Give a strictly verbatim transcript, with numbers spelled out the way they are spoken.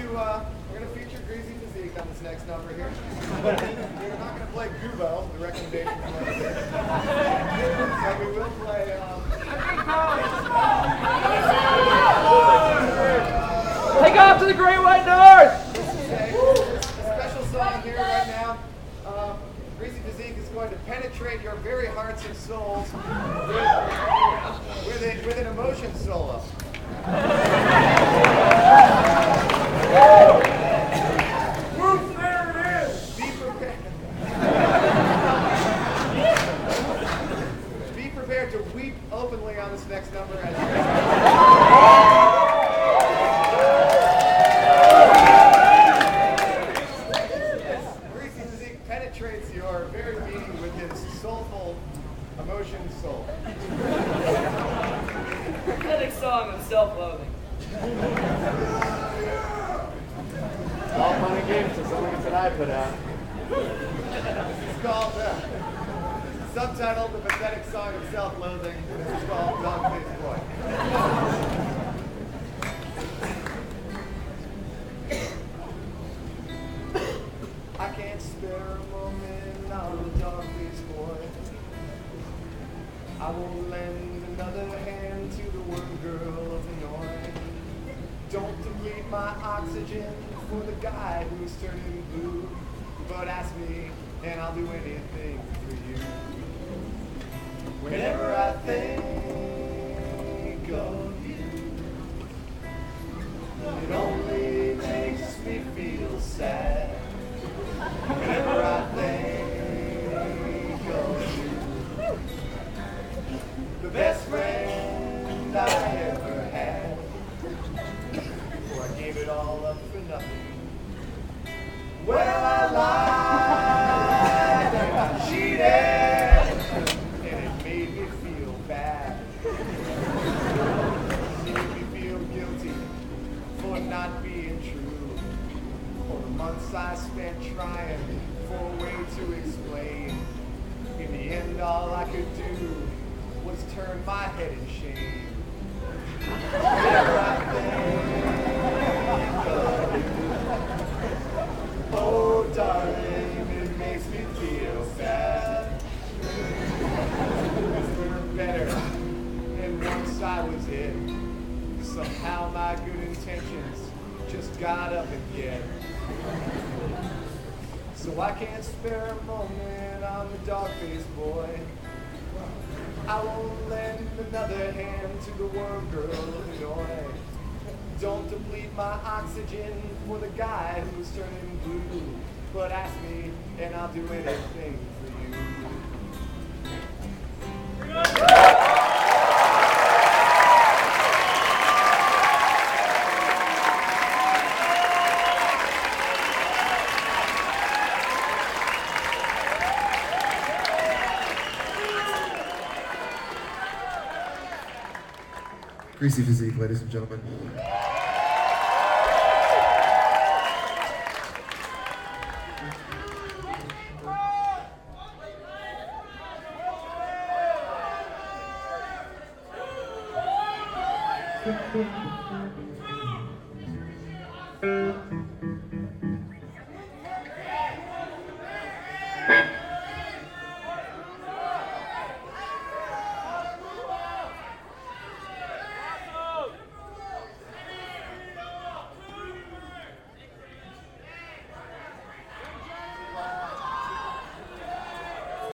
to uh, we're going to feature Greasy Physique on this next number here. We're not going to play Goobo, the recommendation from over here. So we will play. Um, Take off to the Great White North! This is a, a special song here right now. Um, Greasy Physique is going to penetrate your very hearts and souls with, with, a, with an emotion solo. Whoops, there it is! Be prepared. Be prepared to weep openly on this next number as Greasy Physique penetrates your very being with his soulful emotion soul. Pathetic song of self-loathing. All fun and games to something that I put out. This is called, uh, subtitled The Pathetic Song of Self-Loathing. This is called Dog-Faced Boy. I can't spare a moment, I'm a dog-faced boy. I will lend another hand to the worm girl of Illinois. Don't deplete my oxygen for the guy who's turning blue. But ask me, and I'll do anything for you. Whenever I think of you, it only makes me feel sad. Whenever I think of you, the best friend I ever had. Before I gave it all up for nothing. Well, I lied and I cheated, and it made me feel bad. It made me feel guilty for not being true. For the months I spent trying for a way to explain. In the end, all I could do was turn my head in shame. Whenever I think of you, oh darling, it makes me feel sad. We were better, and once I was it. Somehow my good intentions just got up again. So I can't spare a moment, I'm a dog-faced boy. I won't lend another hand to the worm girl of Illinois. Don't deplete my oxygen for the guy who's turning blue. But ask me, and I'll do anything for you. Greasy Physique, ladies and gentlemen. Thank you.